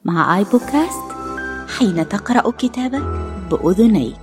مع آي بودكاست، حين تقرأ كتابك بأذنيك.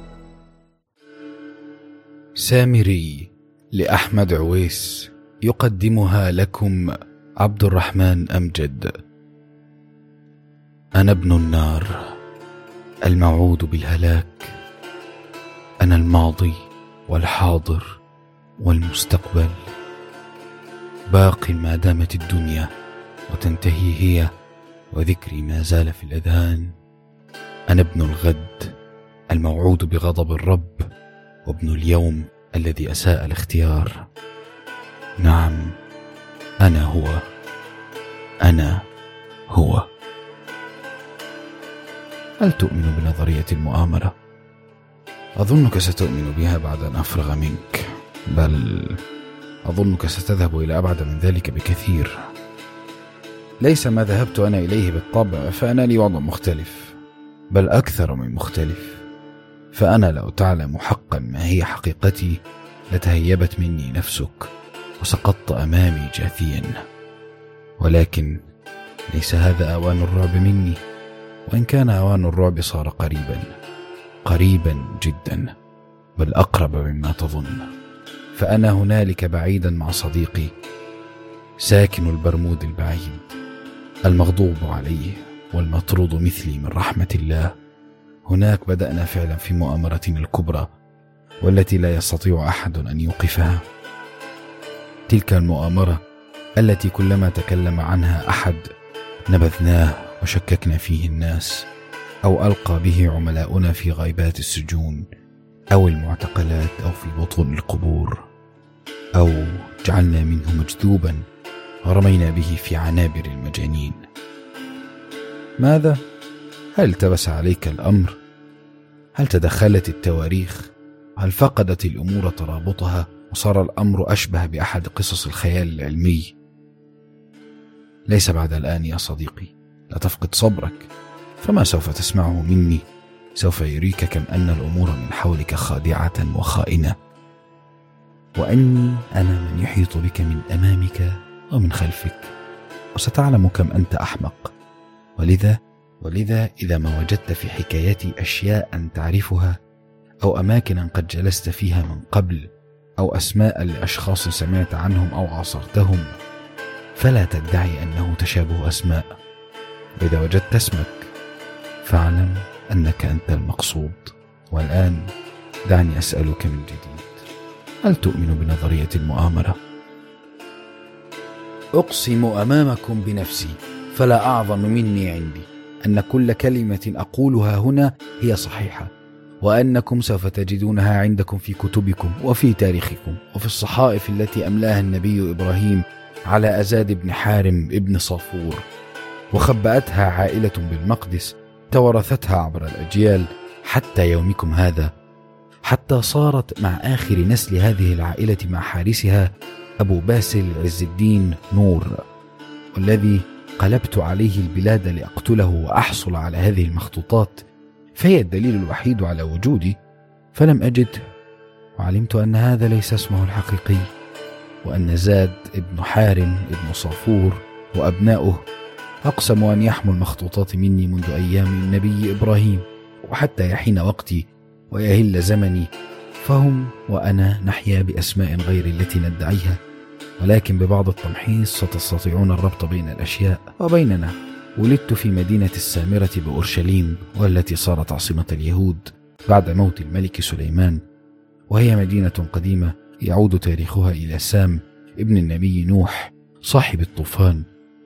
سامري لأحمد عويس، يقدمها لكم عبد الرحمن أمجد. أنا ابن النار الموعود بالهلاك، أنا الماضي والحاضر والمستقبل، باق ما دامت الدنيا وتنتهي هي وذكري ما زال في الأذهان. أنا ابن الغد الموعود بغضب الرب، وابن اليوم الذي أساء الاختيار. نعم، أنا هو. هل تؤمن بنظرية المؤامرة؟ أظنك ستؤمن بها بعد أن أفرغ منك، بل أظنك ستذهب إلى أبعد من ذلك بكثير. ليس ما ذهبت أنا إليه بالطبع، فأنا لي وضع مختلف، بل أكثر من مختلف. فأنا لو تعلم حقا ما هي حقيقتي لتهيبت مني نفسك وسقطت أمامي جاثيا. ولكن ليس هذا أوان الرعب مني، وإن كان أوان الرعب صار قريبا جدا، بل أقرب مما تظن. فأنا هنالك بعيدا مع صديقي، ساكن البرمود البعيد، المغضوب عليه والمطرود مثلي من رحمة الله. هناك بدأنا فعلا في مؤامرتنا الكبرى، والتي لا يستطيع أحد أن يوقفها. تلك المؤامرة التي كلما تكلم عنها أحد نبذناه وشككنا فيه الناس، أو ألقى به عملاؤنا في غيبات السجون أو المعتقلات أو في بطون القبور، أو جعلنا منه مجذوبا ورمينا به في عنابر المجانين. ماذا؟ هل التبس عليك الأمر؟ هل تدخلت التواريخ؟ هل فقدت الأمور ترابطها وصار الأمر أشبه بأحد قصص الخيال العلمي؟ ليس بعد الآن يا صديقي، لا تفقد صبرك، فما سوف تسمعه مني سوف يريك كم أن الأمور من حولك خادعة وخائنة، وأني أنا من يحيط بك من أمامك ومن خلفك، وستعلم كم أنت أحمق. ولذا إذا ما وجدت في حكايتي أشياء تعرفها، أو أماكن قد جلست فيها من قبل، أو أسماء لأشخاص سمعت عنهم أو عاصرتهم، فلا تدعي أنه تشابه أسماء. وإذا وجدت اسمك فاعلم أنك أنت المقصود. والآن دعني أسألك من جديد، هل تؤمن بنظرية المؤامرة؟ أقسم أمامكم بنفسي فلا أعظم مني عندي أن كل كلمة أقولها هنا هي صحيحة، وأنكم سوف تجدونها عندكم في كتبكم وفي تاريخكم وفي الصحائف التي أملاها النبي إبراهيم على أزاد بن حارم ابن صافور، وخبأتها عائلة بالمقدس تورثتها عبر الأجيال حتى يومكم هذا، حتى صارت مع آخر نسل هذه العائلة مع حارسها أبو باسل عز الدين نور، والذي قلبت عليه البلاد لأقتله وأحصل على هذه المخطوطات، فهي الدليل الوحيد على وجودي. فلم أجده، وعلمت أن هذا ليس اسمه الحقيقي، وأن زاد ابن حارم ابن صافور وأبناؤه أقسموا أن يحموا المخطوطات مني منذ أيام النبي إبراهيم، وحتى يحين وقتي ويهل زمني فهم وأنا نحيا بأسماء غير التي ندعيها، ولكن ببعض التمحيص ستستطيعون الربط بين الأشياء وبيننا. ولدت في مدينة السامرة بأورشليم، والتي صارت عاصمة اليهود بعد موت الملك سليمان، وهي مدينة قديمة يعود تاريخها إلى سام ابن النبي نوح صاحب الطوفان.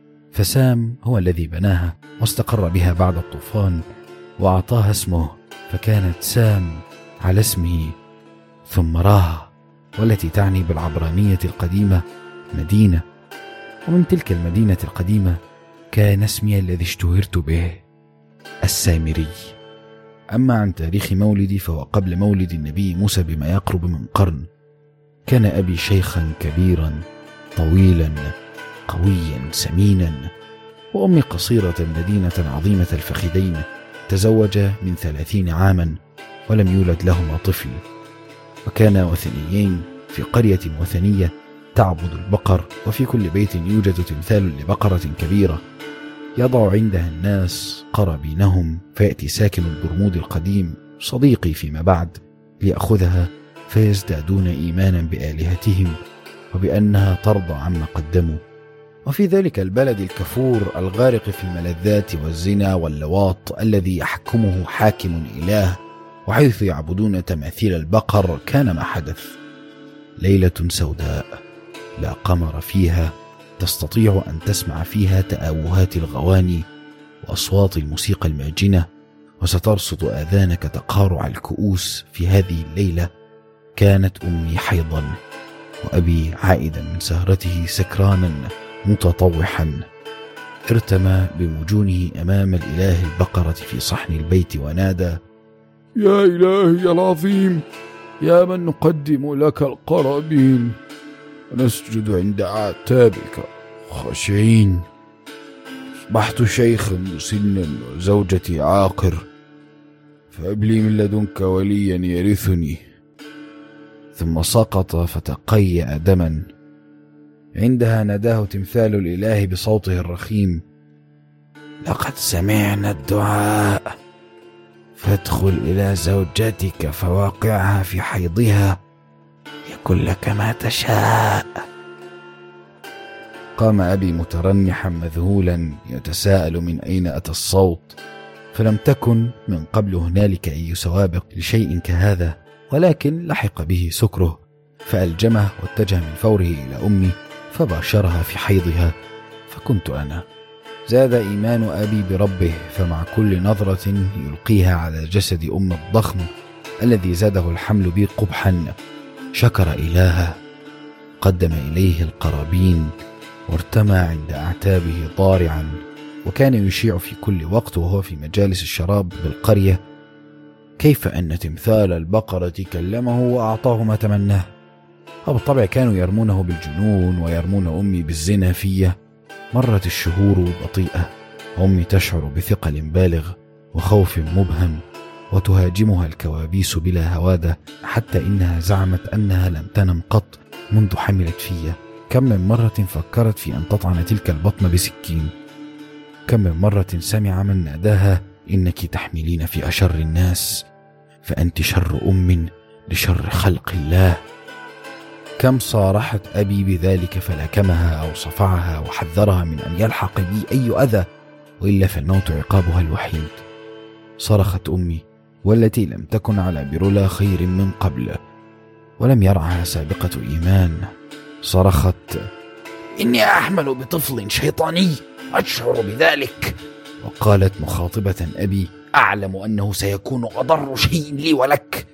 فسام هو الذي بناها واستقر بها بعد الطوفان وأعطاها اسمه، فكانت سام على اسمه، ثم راها، والتي تعني بالعبرانية القديمة مدينة. ومن تلك المدينة القديمة كان اسمي الذي اشتهرت به، السامري. أما عن تاريخ مولدي فهو قبل مولد النبي موسى بما يقرب من قرن. كان أبي شيخا كبيرا طويلا قويا سمينا، وأمي قصيرة مدينة عظيمة الفخذين، تزوج من 30 عاما ولم يولد لهما طفل، وكانا وثنيين في قرية وثنية تعبد البقر، وفي كل بيت يوجد تمثال لبقرة كبيرة يضع عندها الناس قرابينهم، فيأتي ساكن البرمود القديم صديقي فيما بعد ليأخذها، فيزدادون إيمانا بآلهتهم وبأنها ترضى عما قدموا. وفي ذلك البلد الكفور الغارق في الملذات والزنا واللواط الذي يحكمه حاكم إله، وحيث يعبدون تماثيل البقر، كان ما حدث. ليلة سوداء لا قمر فيها، تستطيع أن تسمع فيها تآوهات الغواني وأصوات الموسيقى الماجنة، وسترصد آذانك تقارع الكؤوس. في هذه الليلة كانت أمي حيضا، وأبي عائدا من سهرته سكرانا متطوحا. ارتمى بمجونه أمام الإله البقرة في صحن البيت ونادى: يا إلهي العظيم، يا من نقدم لك القرابين ونسجد عند أعتابك خاشعين. أصبحت شيخا مسنا وزوجتي عاقر، فهب لي من لدنك وليا يرثني. ثم سقط فتقيأ دما. عندها ناداه تمثال الإله بصوته الرخيم: لقد سمعنا الدعاء، فادخل إلى زوجتك فواقعها في حيضها، يكن لك ما تشاء. قام أبي مترنحا مذهولا يتساءل من أين أتى الصوت، فلم تكن من قبل هنالك أي سوابق لشيء كهذا، ولكن لحق به سكره، فألجمه واتجه من فوره إلى أمي فباشرها في حيضها، فكنت أنا. زاد إيمان أبي بربه، فمع كل نظرة يلقيها على جسد أم الضخم الذي زاده الحمل بي قبحا شكر إلهه، قدم إليه القرابين وارتمى عند أعتابه ضارعا. وكان يشيع في كل وقت وهو في مجالس الشراب بالقرية كيف أن تمثال البقرة كلمه وأعطاه ما تمناه. وبالطبع كانوا يرمونه بالجنون ويرمون أمي بالزنا فيه. مرت الشهور بطيئة، أمي تشعر بثقل بالغ وخوف مبهم، وتهاجمها الكوابيس بلا هوادة، حتى إنها زعمت أنها لم تنم قط منذ حملت فيه. كم من مرة فكرت في أن تطعن تلك البطن بسكين. كم من مرة سمع من ناداها: إنك تحملين في أشر الناس، فأنت شر أم لشر خلق الله. كم صارحت أبي بذلك فلاكمها أو صفعها وحذرها من أن يلحق بي أي أذى، وإلا فالموت عقابها الوحيد. صرخت أمي والتي لم تكن على برلا خير من قبل ولم يرعها سابقة إيمان، صرخت: إني أحمل بطفل شيطاني، أشعر بذلك. وقالت مخاطبة أبي: أعلم أنه سيكون أضر شيء لي ولك.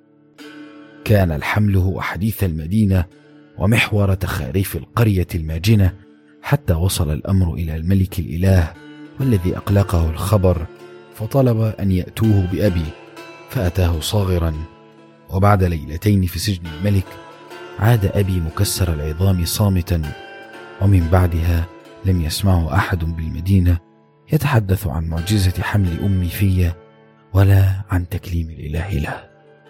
كان الحمل هو حديث المدينة ومحور تخاريف القرية الماجنة، حتى وصل الأمر إلى الملك الإله، والذي أقلقه الخبر فطلب أن يأتوه بأبي، فأتاه صاغرا. وبعد ليلتين في سجن الملك عاد أبي مكسر العظام صامتا، ومن بعدها لم يسمعه أحد بالمدينة يتحدث عن معجزة حمل أمي فيه ولا عن تكليم الإله له.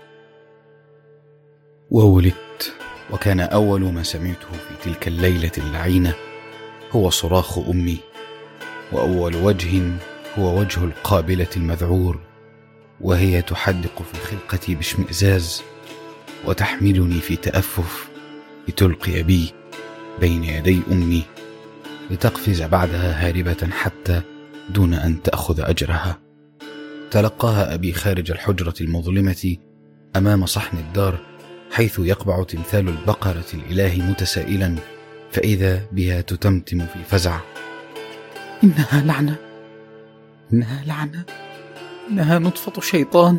وولدت، وكان أول ما سمعته في تلك الليلة اللعينة هو صراخ أمي، وأول وجه هو وجه القابلة المذعور، وهي تحدق في خلقتي باشمئزاز وتحملني في تأفف لتلقي بي بين يدي أمي، لتقفز بعدها هاربة حتى دون أن تأخذ أجرها. تلقاها أبي خارج الحجرة المظلمة أمام صحن الدار، حيث يقبع تمثال البقرة الإله متسائلا، فإذا بها تتمتم في فزع: إنها لعنة، إنها لعنة، إنها نطفة شيطان.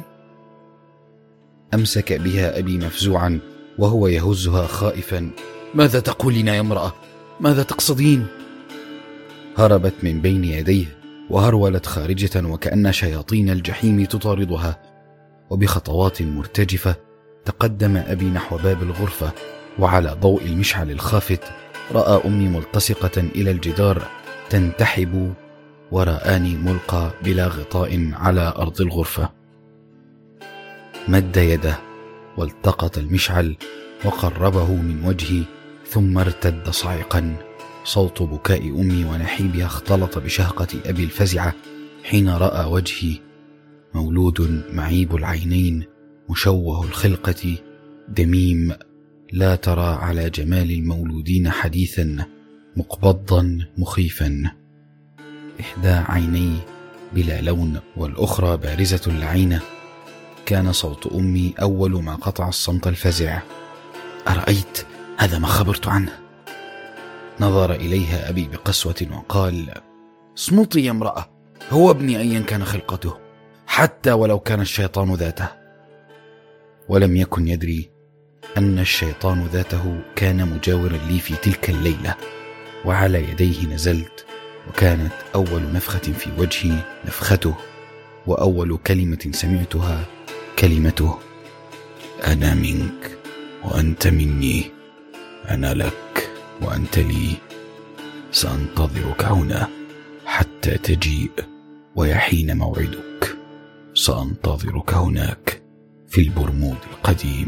أمسك بها أبي مفزوعا وهو يهزها خائفا: ماذا تقولين يا امرأة؟ ماذا تقصدين؟ هربت من بين يديه وهرولت خارجة وكأن شياطين الجحيم تطاردها، وبخطوات مرتجفة تقدم أبي نحو باب الغرفة، وعلى ضوء المشعل الخافت رأى أمي ملتصقة إلى الجدار تنتحب، ورآني ملقى بلا غطاء على أرض الغرفة. مد يده والتقط المشعل وقربه من وجهي، ثم ارتد صاعقا: صوت بكاء أمي ونحيبها اختلط بشهقة أبي الفزعة حين رأى وجهي، مولود معيب العينين مشوه الخلقة دميم، لا ترى على جمال المولودين حديثا، مقبضا مخيفا، إحدى عيني بلا لون والأخرى بارزة العين. كان صوت أمي أول ما قطع الصمت الفزع. أرأيت هذا ما خبرت عنه؟ نظر إليها أبي بقسوة وقال: اصمتي يا امرأة، هو ابني أيا كان خلقته، حتى ولو كان الشيطان ذاته. ولم يكن يدري أن الشيطان ذاته كان مجاورا لي في تلك الليلة، وعلى يديه نزلت، وكانت أول نفخة في وجهي نفخته، وأول كلمة سمعتها كلمته: أنا منك وأنت مني، أنا لك وأنت لي، سأنتظرك هنا حتى تجيء، ويحين موعدك سأنتظرك هناك في البرمود القديم.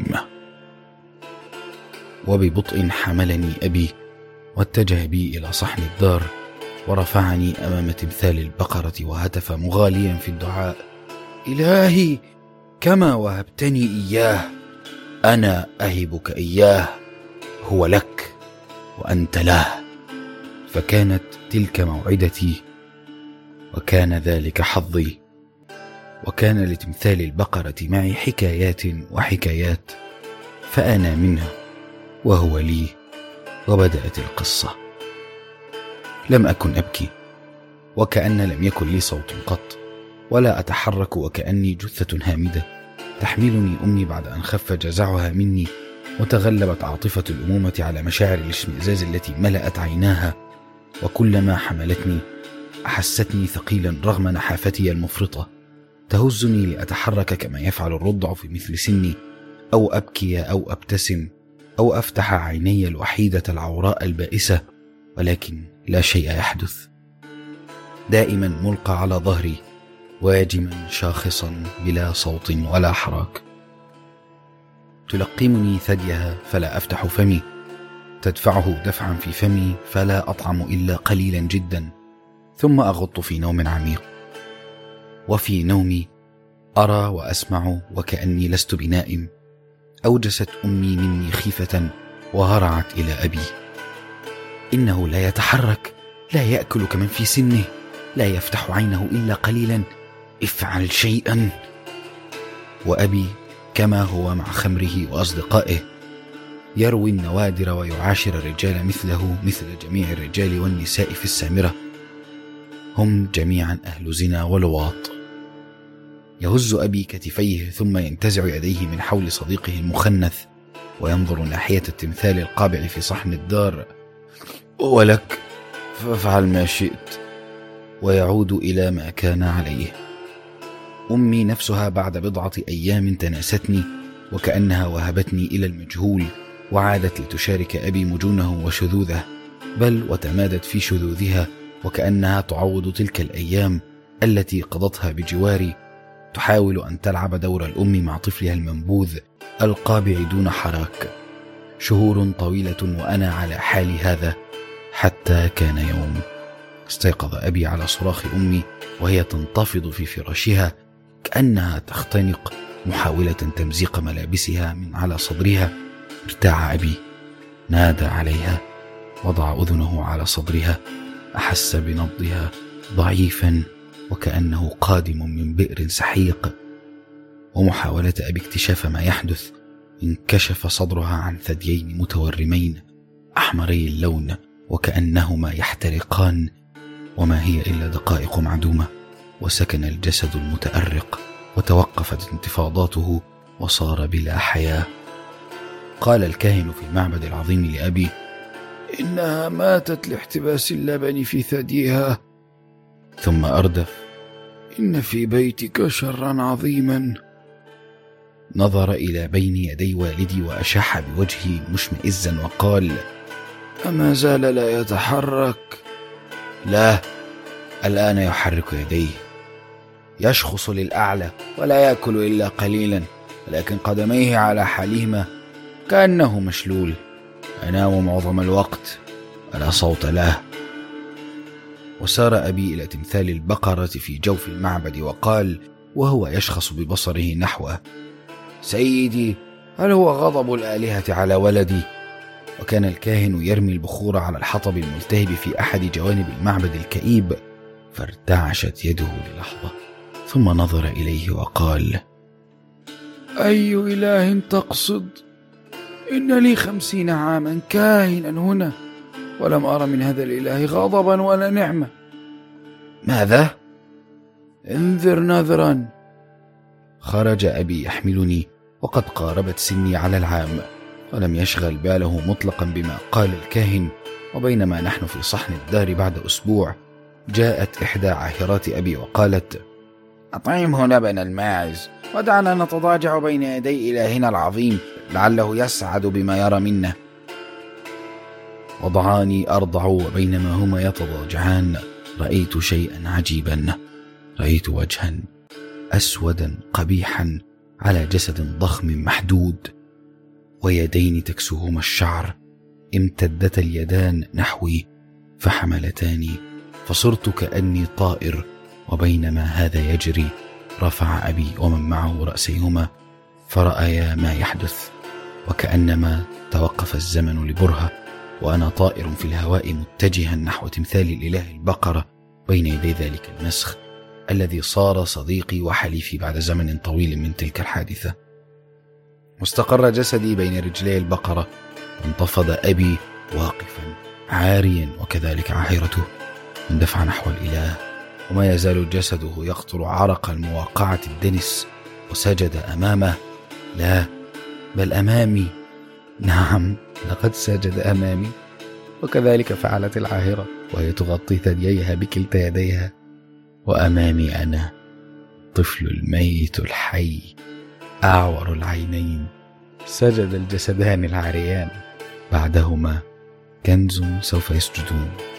وببطء حملني أبي واتجه بي إلى صحن الدار، ورفعني أمام تمثال البقرة وهتف مغاليا في الدعاء: إلهي كما وهبتني إياه أنا أهبك إياه، هو لك وأنت له. فكانت تلك موعدتي، وكان ذلك حظي، وكان لتمثال البقرة معي حكايات وحكايات، فأنا منها وهو لي، وبدأت القصة. لم أكن أبكي، وكأن لم يكن لي صوت قط، ولا أتحرك، وكأني جثة هامدة تحملني أمي بعد أن خف جزعها مني، وتغلبت عاطفة الأمومة على مشاعر الاشمئزاز التي ملأت عيناها، وكلما حملتني أحستني ثقيلا رغم نحافتي المفرطة، تهزني لأتحرك كما يفعل الرضع في مثل سني، أو أبكي أو أبتسم أو أفتح عيني الوحيدة العوراء البائسة، ولكن لا شيء يحدث. دائما ملقى على ظهري، واجما شاخصا بلا صوت ولا حراك. تلقمني ثديها فلا أفتح فمي، تدفعه دفعا في فمي فلا أطعم إلا قليلا جدا، ثم أغط في نوم عميق. وفي نومي أرى وأسمع وكأني لست بنائم. أوجست أمي مني خيفة وهرعت إلى أبي: إنه لا يتحرك، لا يأكل كمن في سنه، لا يفتح عينه إلا قليلا، افعل شيئا. وأبي كما هو مع خمره وأصدقائه، يروي النوادر ويعاشر الرجال مثله مثل جميع الرجال والنساء في السامرة، هم جميعا أهل زنا ولواط. يهز أبي كتفيه ثم ينتزع يديه من حول صديقه المخنث، وينظر ناحية التمثال القابع في صحن الدار: ولك فافعل ما شئت، ويعود إلى ما كان عليه. أمي نفسها بعد بضعة أيام تناستني، وكأنها وهبتني إلى المجهول، وعادت لتشارك أبي مجونه وشذوذه، بل وتمادت في شذوذها، وكأنها تعوض تلك الأيام التي قضتها بجواري، تحاول أن تلعب دور الأم مع طفلها المنبوذ القابع دون حراك. شهور طويلة وأنا على حال هذا، حتى كان يوم استيقظ أبي على صراخ أمي وهي تنتفض في فراشها كأنها تختنق، محاولة تمزيق ملابسها من على صدرها. ارتاع أبي، نادى عليها، وضع أذنه على صدرها، أحس بنبضها ضعيفا وكأنه قادم من بئر سحيق. ومحاولة أبي اكتشاف ما يحدث، انكشف صدرها عن ثديين متورمين أحمري اللون وكأنهما يحترقان، وما هي إلا دقائق معدومة، وسكن الجسد المتأرق، وتوقفت انتفاضاته، وصار بلا حياة. قال الكاهن في المعبد العظيم لأبي: إنها ماتت لاحتباس اللبن في ثديها. ثم أردف: إن في بيتك شرا عظيما. نظر إلى بين يدي والدي وأشاح بوجهي مشمئزا وقال: أما زال لا يتحرك؟ لا، الآن يحرك يديه، يشخص للأعلى ولا يأكل إلا قليلا، ولكن قدميه على حالهما كأنه مشلول. أنام معظم الوقت، ولا صوت له. وسار أبي إلى تمثال البقرة في جوف المعبد وقال وهو يشخص ببصره نحوه: سيدي، هل هو غضب الآلهة على ولدي؟ وكان الكاهن يرمي البخور على الحطب الملتهب في أحد جوانب المعبد الكئيب، فارتعشت يده للحظة، ثم نظر إليه وقال: أي إله تقصد؟ إن لي 50 عاما كاهنا هنا، ولم أرى من هذا الإله غضبا ولا نعمة. ماذا؟ انذر نذرا. خرج أبي يحملني وقد قاربت سني على العام، ولم يشغل باله مطلقا بما قال الكاهن. وبينما نحن في صحن الدار بعد أسبوع، جاءت إحدى عاهرات أبي وقالت: أطعمه لبن الماعز ودعنا نتضاجع بين يدي إلهنا العظيم، لعله يسعد بما يرى منا. وضعاني أرضع، وبينما هما يتضاجعان رأيت شيئا عجيبا. رأيت وجها أسودا قبيحا على جسد ضخم محدود، ويدين تكسوهما الشعر. امتدت اليدان نحوي فحملتاني، فصرت كأني طائر. وبينما هذا يجري، رفع أبي ومن معه رأسيهما فرأيا ما يحدث، وكأنما توقف الزمن لبرهة، وأنا طائر في الهواء متجها نحو تمثال الإله البقرة بين يدي ذلك المسخ الذي صار صديقي وحليفي بعد زمن طويل من تلك الحادثة. واستقر جسدي بين رجلي البقرة، وانتفض أبي واقفا عاريا، وكذلك عاهرته، واندفع نحو الإله، وما يزال جسده يقطر عرق المواقعة الدنس، وسجد أمامه. لا، بل أمامي. نعم، لقد سجد أمامي. وكذلك فعلت العاهرة وهي تغطي ثدييها بكلتا يديها. وأمامي أنا، طفل الميت الحي أعور العينين. سجد الجسدان العاريان، بعدهما كنز سوف يسجدون.